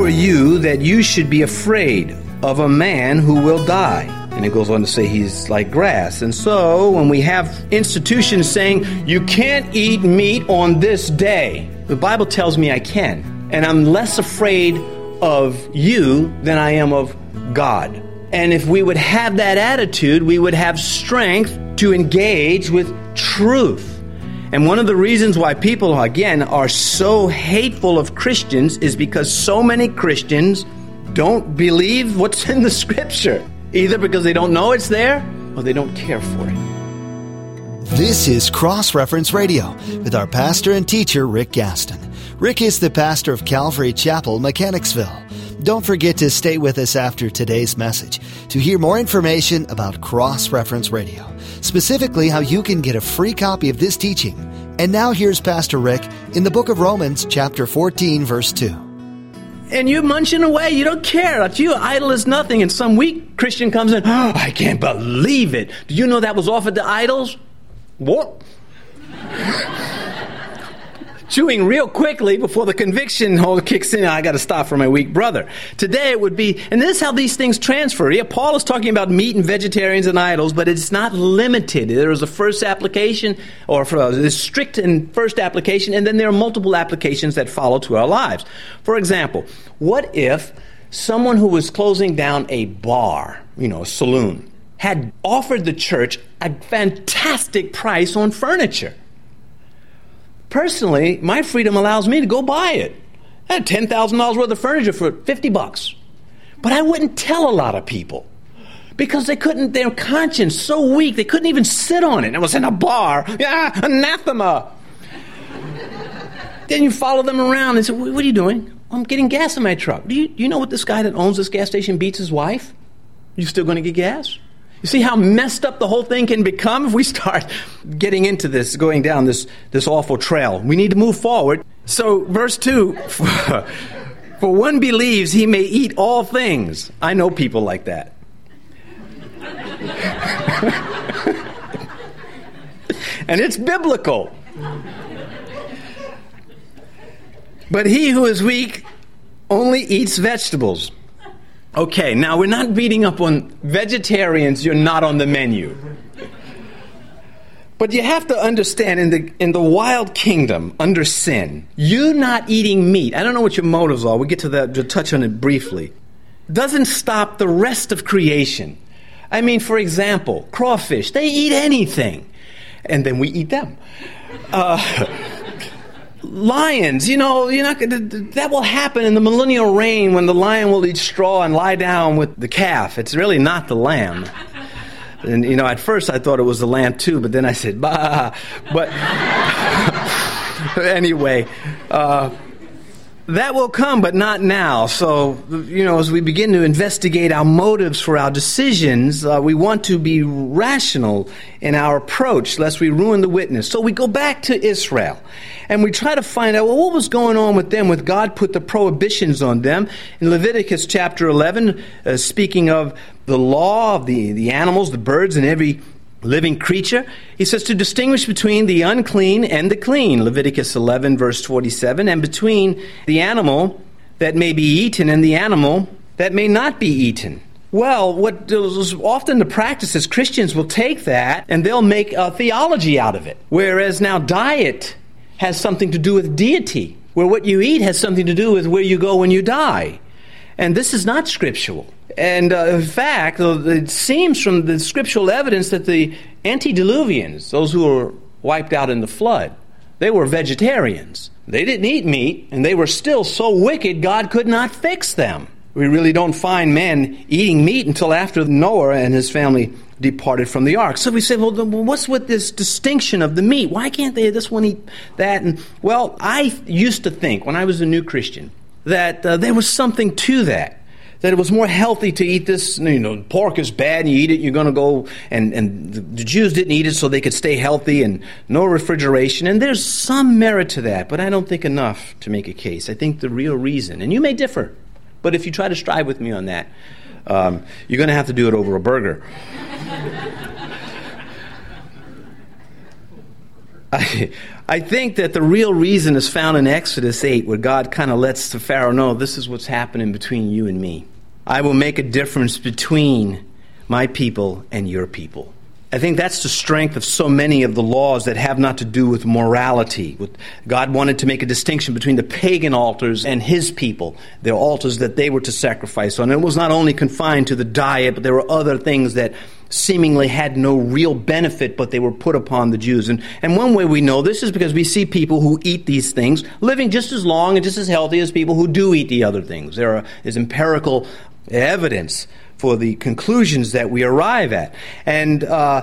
are you that you should be afraid of a man who will die? And it goes on to say he's like grass. And so when we have institutions saying you can't eat meat on this day, the Bible tells me I can. And I'm less afraid of you than I am of God. And if we would have that attitude, we would have strength to engage with truth. And one of the reasons why people, again, are so hateful of Christians is because so many Christians don't believe what's in the Scripture, either because they don't know it's there or they don't care for it. This is Cross Reference Radio with our pastor and teacher, Rick Gaston. Rick is the pastor of Calvary Chapel, Mechanicsville. Don't forget to stay with us after today's message to hear more information about Cross Reference Radio, specifically how you can get a free copy of this teaching. And now here's Pastor Rick in the book of Romans, chapter 14, verse 2. And you're munching away. You don't care. To you, idol is nothing. And some weak Christian comes in, oh, I can't believe it. Do you know that was offered to idols? What? Chewing real quickly before the conviction hole kicks in. I got to stop for my weak brother. Today it would be, and this is how these things transfer. Yeah, Paul is talking about meat and vegetarians and idols, but it's not limited. There is a first application, or a strict and first application, and then there are multiple applications that follow to our lives. For example, what if someone who was closing down a bar, a saloon, had offered the church a fantastic price on furniture? Personally, my freedom allows me to go buy it. I had $10,000 worth of furniture for $50. But I wouldn't tell a lot of people because they couldn't, their conscience so weak, they couldn't even sit on it. It was in a bar. Yeah, anathema. Then you follow them around and say, what are you doing? I'm getting gas in my truck. Do you know what this guy that owns this gas station beats his wife? You still going to get gas? You see how messed up the whole thing can become if we start getting into this, going down this awful trail. We need to move forward. So, verse 2, for one believes he may eat all things. I know people like that. And it's biblical. But he who is weak only eats vegetables. Okay, now we're not beating up on vegetarians. You're not on the menu. But you have to understand, in the wild kingdom, under sin, you not eating meat, I don't know what your motives are. We'll get to that, to touch on it briefly, doesn't stop the rest of creation. I mean, for example, crawfish, they eat anything. And then we eat them. Lions, that will happen in the millennial reign when the lion will eat straw and lie down with the calf. It's really not the lamb. And, at first I thought it was the lamb too, but then I said, bah. But anyway, that will come, but not now. So, as we begin to investigate our motives for our decisions, we want to be rational in our approach, lest we ruin the witness. So we go back to Israel, and we try to find out, what was going on with them when God put the prohibitions on them. In Leviticus chapter 11, speaking of the law of the animals, the birds, and every living creature, he says to distinguish between the unclean and the clean, Leviticus 11, verse 47, and between the animal that may be eaten and the animal that may not be eaten. Well, what is often the practice is Christians will take that and they'll make a theology out of it, whereas now diet has something to do with deity, where what you eat has something to do with where you go when you die. And this is not scriptural. And in fact, it seems from the scriptural evidence that the antediluvians, those who were wiped out in the flood, they were vegetarians. They didn't eat meat, and they were still so wicked God could not fix them. We really don't find men eating meat until after Noah and his family departed from the ark. So we say, well, what's with this distinction of the meat? Why can't they this one eat that? And well, I used to think when I was a new Christian that there was something to that it was more healthy to eat this. Pork is bad, and you eat it, you're going to go, and the Jews didn't eat it so they could stay healthy, and no refrigeration. And there's some merit to that, but I don't think enough to make a case. I think the real reason, and you may differ, but if you try to strive with me on that, you're going to have to do it over a burger. I think that the real reason is found in Exodus 8, where God kind of lets the Pharaoh know, this is what's happening between you and me. I will make a difference between my people and your people. I think that's the strength of so many of the laws that have not to do with morality. God wanted to make a distinction between the pagan altars and his people, the altars that they were to sacrifice on. And it was not only confined to the diet, but there were other things that seemingly had no real benefit, but they were put upon the Jews. And one way we know this is because we see people who eat these things living just as long and just as healthy as people who do eat the other things. There is empirical evidence for the conclusions that we arrive at. And,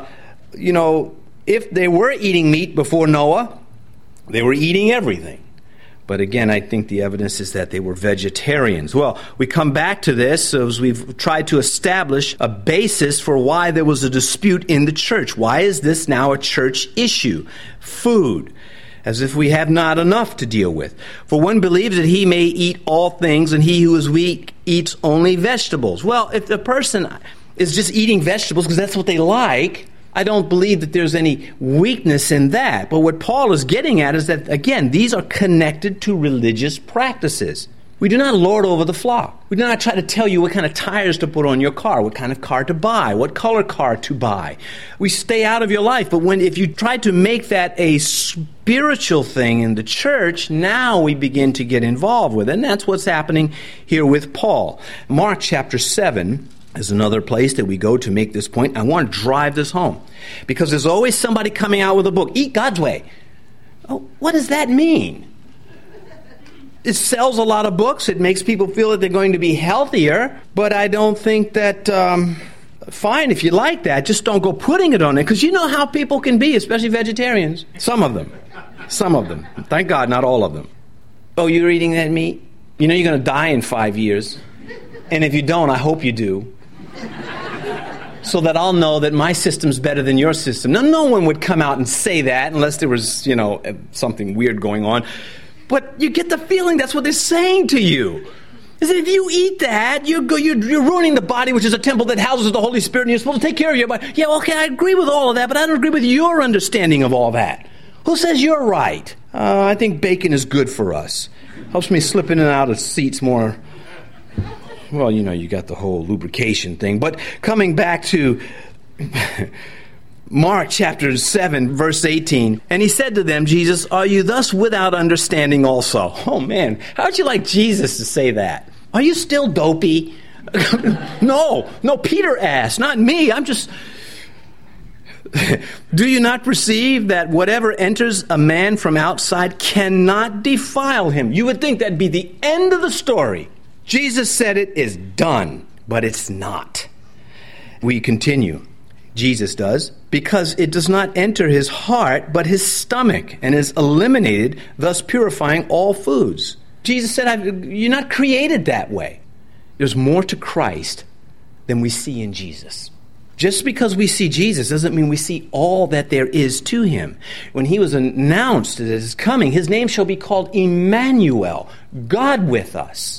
if they were eating meat before Noah, they were eating everything. But again, I think the evidence is that they were vegetarians. Well, we come back to this as we've tried to establish a basis for why there was a dispute in the church. Why is this now a church issue? Food. As if we have not enough to deal with. For one believes that he may eat all things, and he who is weak eats only vegetables. Well, if the person is just eating vegetables because that's what they like, I don't believe that there's any weakness in that. But what Paul is getting at is that, again, these are connected to religious practices. We do not lord over the flock. We do not try to tell you what kind of tires to put on your car, what kind of car to buy, what color car to buy. We stay out of your life. But if you try to make that a spiritual thing in the church, now we begin to get involved with it. And that's what's happening here with Paul. Mark chapter 7 is another place that we go to make this point. I want to drive this home because there's always somebody coming out with a book. Eat God's way. Oh, what does that mean? It sells a lot of books. It makes people feel that they're going to be healthier. But I don't think that, fine, if you like that, just don't go putting it on it. Because you know how people can be, especially vegetarians. Some of them. Thank God, not all of them. Oh, you're eating that meat? You know you're going to die in 5 years. And if you don't, I hope you do. So that I'll know that my system's better than your system. Now, no one would come out and say that unless there was, something weird going on. But you get the feeling that's what they're saying to you. Is that if you eat that, you're ruining the body, which is a temple that houses the Holy Spirit, and you're supposed to take care of your body. Yeah, okay, I agree with all of that, but I don't agree with your understanding of all that. Who says you're right? I think bacon is good for us. Helps me slip in and out of seats more. Well, you got the whole lubrication thing. But coming back to Mark chapter 7, verse 18. And he said to them, Jesus, are you thus without understanding also? Oh, man, how'd you like Jesus to say that? Are you still dopey? No, Peter asked, not me. I'm just... Do you not perceive that whatever enters a man from outside cannot defile him? You would think that'd be the end of the story. Jesus said it is done, but it's not. We continue. Jesus does, because it does not enter his heart, but his stomach, and is eliminated, thus purifying all foods. Jesus said, you're not created that way. There's more to Christ than we see in Jesus. Just because we see Jesus doesn't mean we see all that there is to him. When he was announced as his coming, his name shall be called Emmanuel, God with us.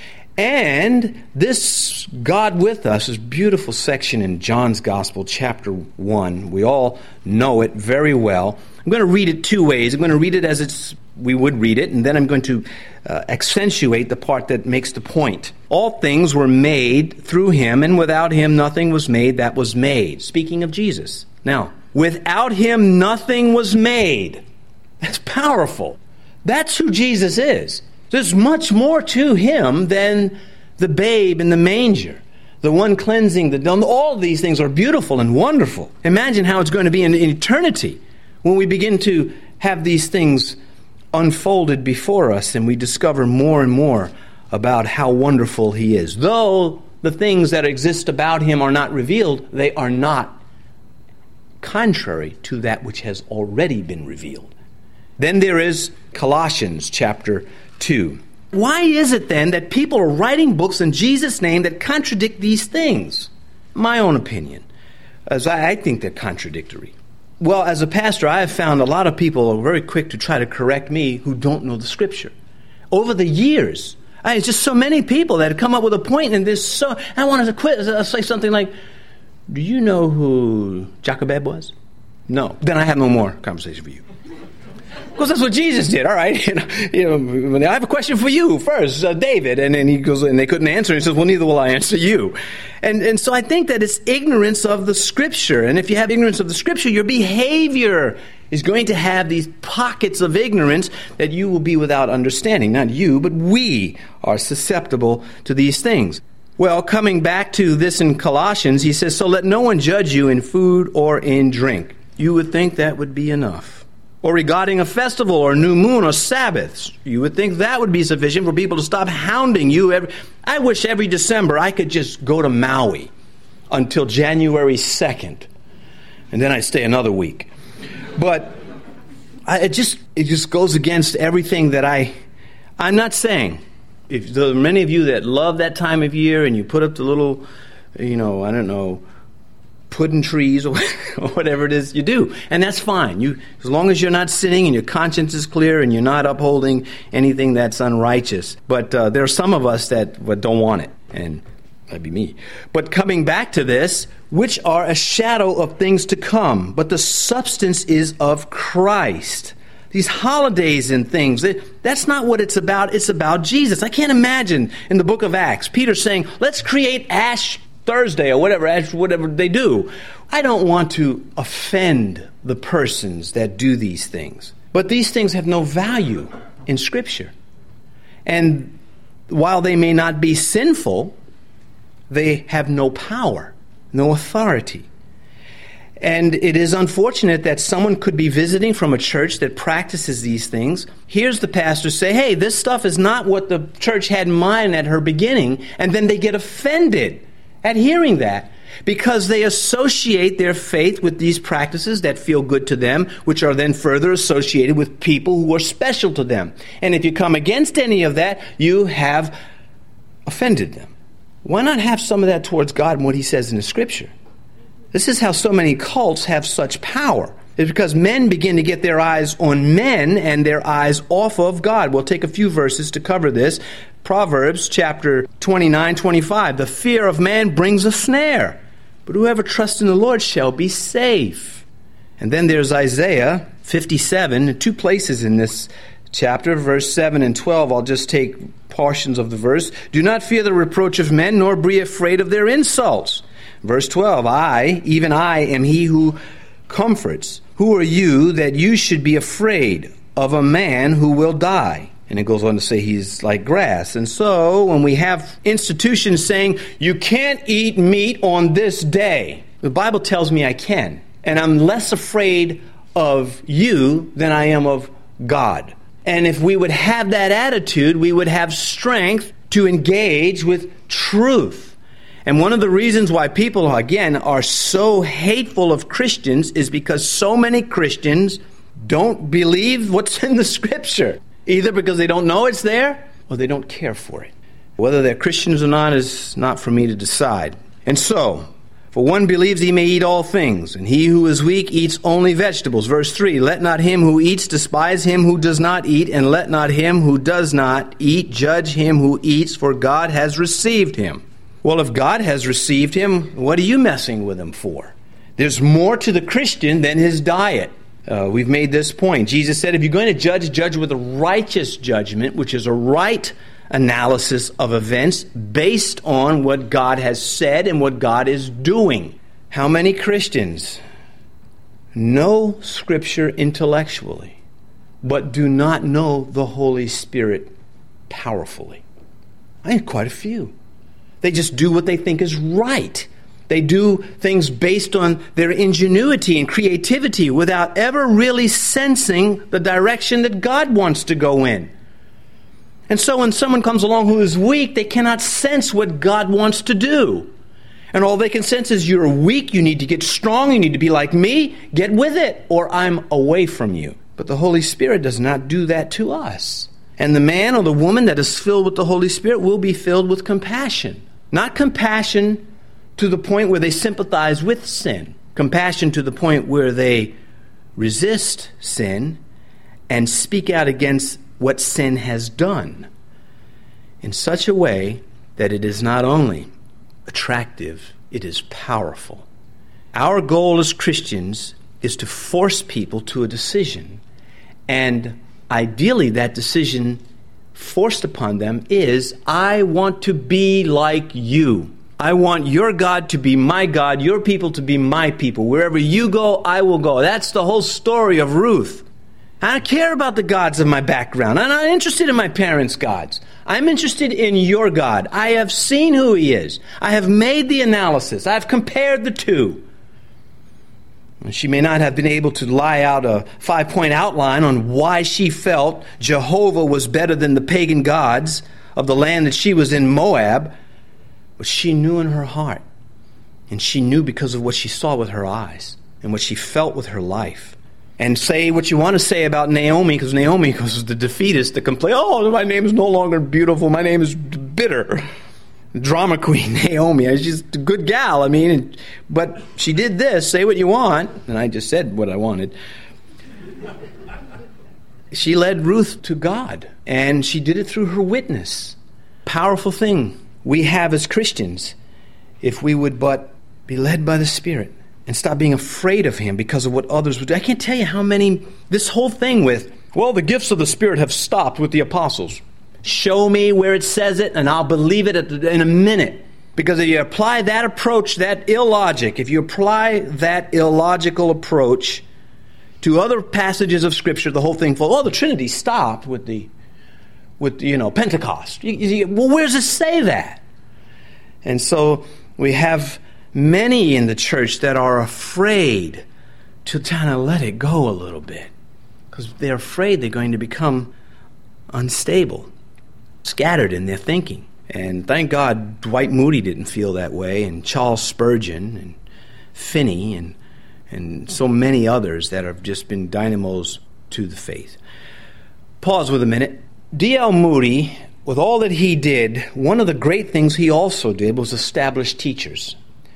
And this God with us is a beautiful section in John's Gospel, chapter 1. We all know it very well. I'm going to read it two ways. I'm going to read it as we would read it, and then I'm going to accentuate the part that makes the point. All things were made through him, and without him nothing was made that was made. Speaking of Jesus. Now, without him nothing was made. That's powerful. That's who Jesus is. There's much more to him than the babe in the manger, the one cleansing, all of these things are beautiful and wonderful. Imagine how it's going to be in eternity when we begin to have these things unfolded before us and we discover more and more about how wonderful he is. Though the things that exist about him are not revealed, they are not contrary to that which has already been revealed. Then there is Colossians chapter 2. Why is it then that people are writing books in Jesus' name that contradict these things? My own opinion, as I think they're contradictory. Well, as a pastor, I have found a lot of people are very quick to try to correct me who don't know the Scripture. Over the years, it's just so many people that have come up with a point, and I wanted to say something like, do you know who Jochebed was? No. Then I have no more conversation for you. Because that's what Jesus did. All right, I have a question for you first, David. And then he goes, and they couldn't answer. He says, well, neither will I answer you. And so I think that it's ignorance of the Scripture. And if you have ignorance of the Scripture, your behavior is going to have these pockets of ignorance that you will be without understanding. Not you, but we are susceptible to these things. Well, coming back to this in Colossians, he says, so let no one judge you in food or in drink. You would think that would be enough. Or regarding a festival or new moon or Sabbaths, you would think that would be sufficient for people to stop hounding you. I wish every December I could just go to Maui until January 2nd, and then I stay another week. But it just goes against everything that I'm not saying. If there are many of you that love that time of year and you put up the little, pudding trees or whatever it is you do. And that's fine. As long as you're not sinning and your conscience is clear and you're not upholding anything that's unrighteous. But there are some of us that don't want it. And that'd be me. But coming back to this, which are a shadow of things to come, but the substance is of Christ. These holidays and things, that's not what it's about. It's about Jesus. I can't imagine in the book of Acts, Peter saying, let's create Ash Thursday or whatever they do. I don't want to offend the persons that do these things. But these things have no value in Scripture. And while they may not be sinful, they have no power, no authority. And it is unfortunate that someone could be visiting from a church that practices these things, hears the pastor say, hey, this stuff is not what the church had in mind at her beginning, and then they get offended at hearing that, because they associate their faith with these practices that feel good to them, which are then further associated with people who are special to them. And if you come against any of that, you have offended them. Why not have some of that towards God and what He says in the Scripture? This is how so many cults have such power. It's because men begin to get their eyes on men and their eyes off of God. We'll take a few verses to cover this. Proverbs chapter 29-25. The fear of man brings a snare, but whoever trusts in the Lord shall be safe. And then there's Isaiah 57, 2 places in this chapter, verse 7 and 12. I'll just take portions of the verse. Do not fear the reproach of men, nor be afraid of their insults. Verse 12, even I, am he who comforts. Who are you that you should be afraid of a man who will die? And it goes on to say he's like grass. And so when we have institutions saying, you can't eat meat on this day, the Bible tells me I can. And I'm less afraid of you than I am of God. And if we would have that attitude, we would have strength to engage with truth. And one of the reasons why people, again, are so hateful of Christians is because so many Christians don't believe what's in the Scripture. Either because they don't know it's there, or they don't care for it. Whether they're Christians or not is not for me to decide. And so, for one believes he may eat all things, and he who is weak eats only vegetables. Verse 3, let not him who eats despise him who does not eat, and let not him who does not eat judge him who eats, for God has received him. Well, if God has received him, what are you messing with him for? There's more to the Christian than his diet. We've made this point. Jesus said, if you're going to judge with a righteous judgment, which is a right analysis of events based on what God has said and what God is doing. How many Christians know Scripture intellectually, but do not know the Holy Spirit powerfully? I think quite a few. They just do what they think is right. They do things based on their ingenuity and creativity without ever really sensing the direction that God wants to go in. And so when someone comes along who is weak, they cannot sense what God wants to do. And all they can sense is, you're weak, you need to get strong, you need to be like me, get with it, or I'm away from you. But the Holy Spirit does not do that to us. And the man or the woman that is filled with the Holy Spirit will be filled with compassion. Not compassion to the point where they sympathize with sin. Compassion to the point where they resist sin and speak out against what sin has done in such a way that it is not only attractive, it is powerful. Our goal as Christians is to force people to a decision. And ideally, that decision forced upon them is, I want to be like you. I want your God to be my God, your people to be my people. Wherever you go, I will go. That's the whole story of Ruth. I don't care about the gods of my background. I'm not interested in my parents' gods. I'm interested in your God. I have seen who he is. I have made the analysis. I've compared the two. She may not have been able to lie out a 5-point outline on why she felt Jehovah was better than the pagan gods of the land that she was in, Moab, but she knew in her heart, and she knew because of what she saw with her eyes and what she felt with her life. And say what you want to say about Naomi, because Naomi was the defeatist that complained, oh, my name is no longer beautiful, my name is bitter. Drama queen Naomi. She's a good gal, but she did this, say what you want, and I just said what I wanted. She led Ruth to God, and she did it through her witness. Powerful thing we have as Christians, if we would but be led by the Spirit and stop being afraid of him because of what others would do. I can't tell you how many, this whole thing with, well, the gifts of the Spirit have stopped with the apostles. Show me where it says it, and I'll believe it in a minute. Because if you apply that approach, that illogic, if you apply that illogical approach to other passages of Scripture, the whole thing, the Trinity stopped with Pentecost. Well, where does it say that? And so we have many in the church that are afraid to kind of let it go a little bit because they're afraid they're going to become unstable, scattered in their thinking. And thank God Dwight Moody didn't feel that way, and Charles Spurgeon and Finney and so many others that have just been dynamos to the faith. Pause with a minute. D.L. Moody, with all that he did, one of the great things he also did was establish teachers.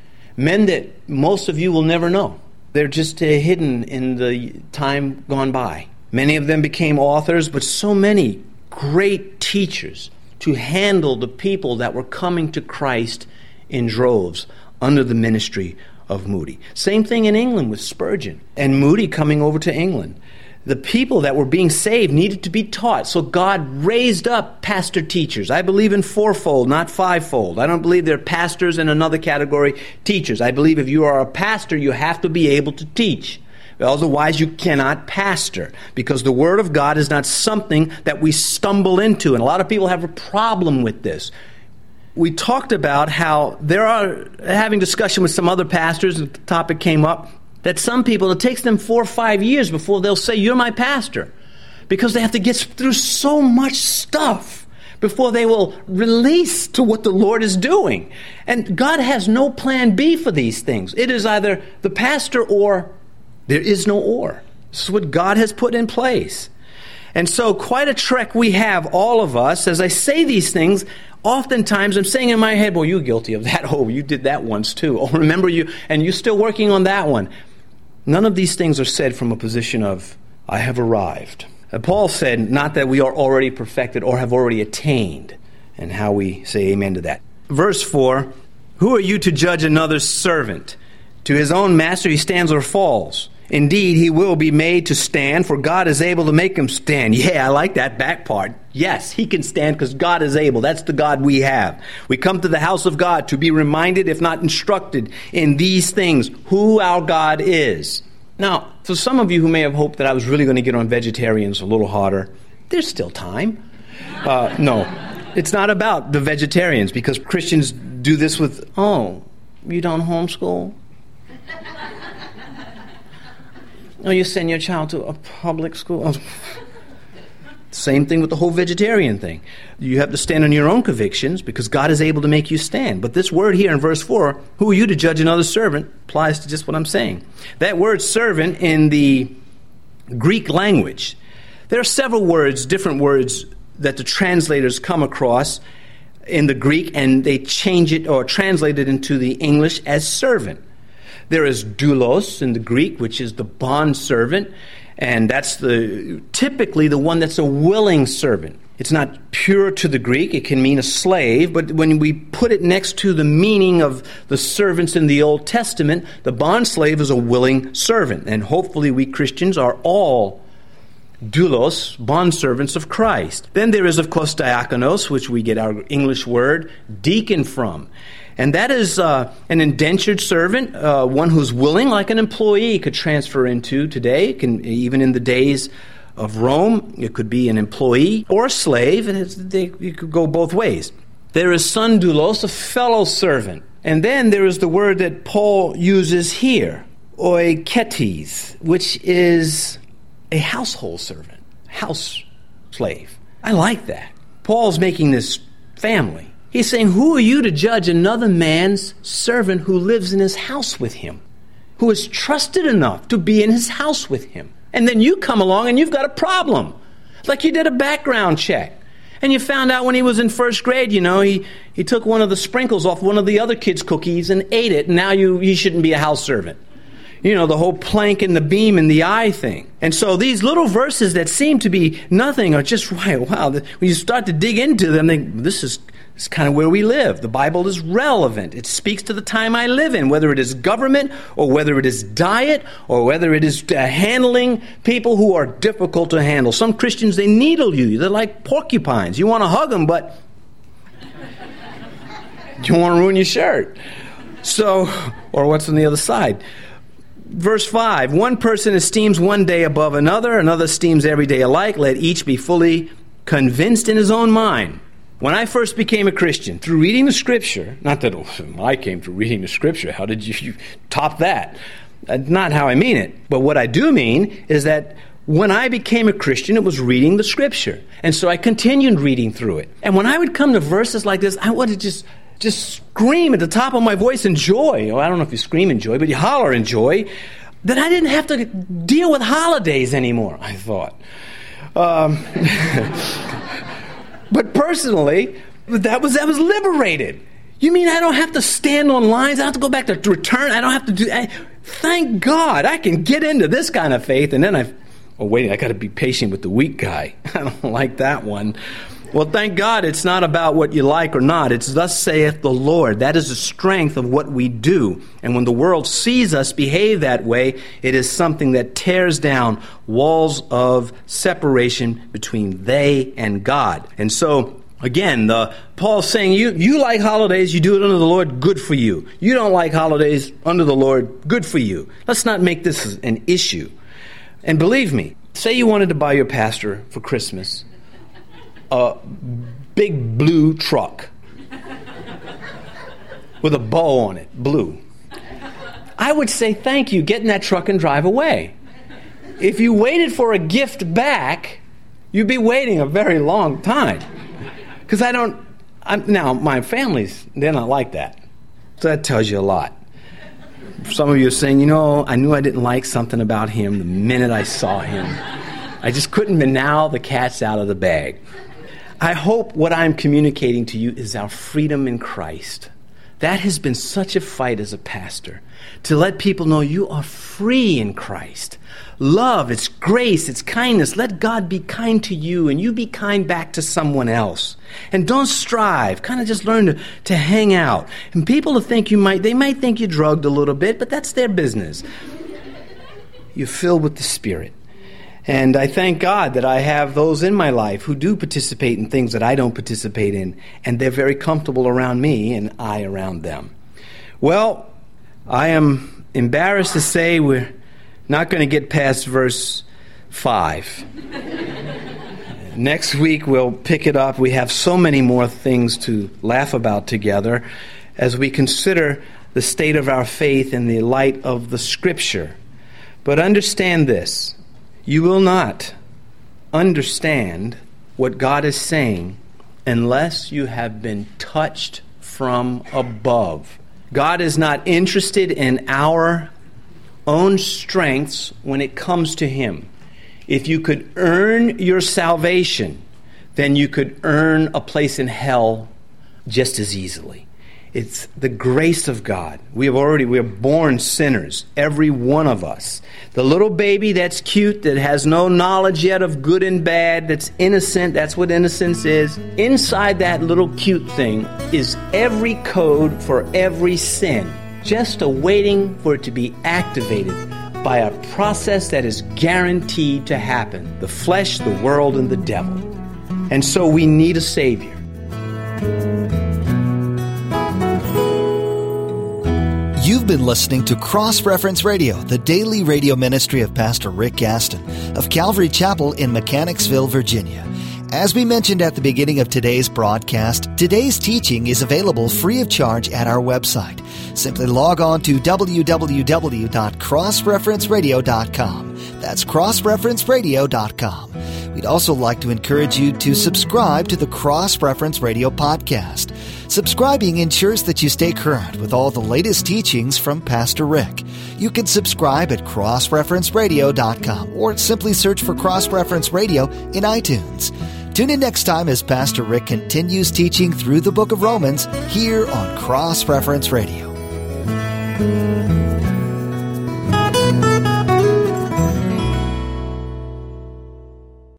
Men that most of you will never know. They're just hidden in the time gone by. Many of them became authors, but so many great teachers to handle the people that were coming to Christ in droves under the ministry of Moody. Same thing in England with Spurgeon and Moody coming over to England. The people that were being saved needed to be taught. So God raised up pastor teachers. I believe in fourfold, not fivefold. I don't believe there are pastors in another category, teachers. I believe if you are a pastor, you have to be able to teach. Otherwise, you cannot pastor, because the Word of God is not something that we stumble into. And a lot of people have a problem with this. We talked about how there are, having discussion with some other pastors, and the topic came up, that some people, it takes them 4 or 5 years before they'll say, you're my pastor. Because they have to get through so much stuff before they will release to what the Lord is doing. And God has no plan B for these things. It is either the pastor or there is no or. This is what God has put in place. And so quite a trek we have, all of us. As I say these things, oftentimes I'm saying in my head, well, you're guilty of that. Oh, you did that once too. Oh, remember you, and you're still working on that one. None of these things are said from a position of, I have arrived. Paul said, not that we are already perfected or have already attained. And how we say amen to that. Verse 4, who are you to judge another's servant? To his own master he stands or falls. Indeed, he will be made to stand, for God is able to make him stand. Yeah, I like that back part. Yes, he can stand because God is able. That's the God we have. We come to the house of God to be reminded, if not instructed, in these things, who our God is. Now, for some of you who may have hoped that I was really going to get on vegetarians a little harder, there's still time. No, it's not about the vegetarians, because Christians do this with, oh, you don't homeschool? Oh, you send your child to a public school? Oh. Same thing with the whole vegetarian thing. You have to stand on your own convictions because God is able to make you stand. But this word here in verse 4, who are you to judge another servant, applies to just what I'm saying. That word servant in the Greek language, there are several words, different words that the translators come across in the Greek, and they change it or translate it into the English as servant. There is doulos in the Greek, which is the bond servant, and that's typically the one that's a willing servant. It's not pure to the Greek. It can mean a slave, but when we put it next to the meaning of the servants in the Old Testament, the bond slave is a willing servant, and hopefully we Christians are all doulos, bondservants of Christ. Then there is, of course, diakonos, which we get our English word deacon from. And that is an indentured servant, one who's willing, like an employee could transfer into today. It can, even in the days of Rome, it could be an employee or a slave, and it could go both ways. There is son doulos, a fellow servant. And then there is the word that Paul uses here, oiketes, which is a household servant, house slave. I like that. Paul's making this family. He's saying, who are you to judge another man's servant who lives in his house with him, who is trusted enough to be in his house with him? And then you come along and you've got a problem. Like you did a background check. And you found out when he was in first grade, he took one of the sprinkles off one of the other kids' cookies and ate it. And now you shouldn't be a house servant. The whole plank and the beam and the eye thing. And so these little verses that seem to be nothing are just, wow. When you start to dig into them, this is kind of where we live. The Bible is relevant. It speaks to the time I live in, whether it is government or whether it is diet or whether it is handling people who are difficult to handle. Some Christians, they needle you. They're like porcupines. You want to hug them, but you want to ruin your shirt. Or what's on the other side? Verse 5, one person esteems one day above another esteems every day alike. Let each be fully convinced in his own mind. When I first became a Christian, through reading the Scripture, not that I came through reading the Scripture, how did you top that? Not how I mean it. But what I do mean is that when I became a Christian, it was reading the Scripture. And so I continued reading through it. And when I would come to verses like this, I wanted to just scream at the top of my voice in joy. I don't know if you scream in joy, but you holler in joy. That I didn't have to deal with holidays anymore, I thought. But personally, that was liberated. You mean I don't have to stand on lines? I don't have to go back to return? I don't have to do that? Thank God I can get into this kind of faith. And then I got to be patient with the weak guy. I don't like that one. Well, thank God it's not about what you like or not. It's thus saith the Lord. That is the strength of what we do. And when the world sees us behave that way, it is something that tears down walls of separation between they and God. And so, again, Paul's saying, you like holidays, you do it under the Lord, good for you. You don't like holidays under the Lord, good for you. Let's not make this an issue. And believe me, say you wanted to buy your pastor for Christmas a big blue truck with a bow on it, blue. I would say, thank you, get in that truck and drive away. If you waited for a gift back, you'd be waiting a very long time. Because now my family's, they're not like that. So that tells you a lot. Some of you are saying, I knew I didn't like something about him the minute I saw him. I just couldn't now the cat's out of the bag. I hope what I'm communicating to you is our freedom in Christ. That has been such a fight as a pastor, to let people know you are free in Christ. Love, it's grace, it's kindness. Let God be kind to you and you be kind back to someone else. And don't strive. Kind of just learn to hang out. And people think they might think you drugged a little bit, but that's their business. You're filled with the Spirit. And I thank God that I have those in my life who do participate in things that I don't participate in, and they're very comfortable around me and I around them. Well, I am embarrassed to say we're not going to get past verse 5. Next week we'll pick it up. We have so many more things to laugh about together as we consider the state of our faith in the light of the Scripture. But understand this. You will not understand what God is saying unless you have been touched from above. God is not interested in our own strengths when it comes to Him. If you could earn your salvation, then you could earn a place in hell just as easily. It's the grace of God. We are born sinners, every one of us. The little baby that's cute, that has no knowledge yet of good and bad, that's innocent, that's what innocence is. Inside that little cute thing is every code for every sin, just awaiting for it to be activated by a process that is guaranteed to happen: the flesh, the world, and the devil. And so we need a Savior. You've been listening to Cross Reference Radio, the daily radio ministry of Pastor Rick Gaston of Calvary Chapel in Mechanicsville, Virginia. As we mentioned at the beginning of today's broadcast, today's teaching is available free of charge at our website. Simply log on to www.crossreferenceradio.com. That's crossreferenceradio.com. We'd also like to encourage you to subscribe to the Cross Reference Radio podcast. Subscribing ensures that you stay current with all the latest teachings from Pastor Rick. You can subscribe at crossreferenceradio.com or simply search for Cross Reference Radio in iTunes. Tune in next time as Pastor Rick continues teaching through the book of Romans here on Cross Reference Radio.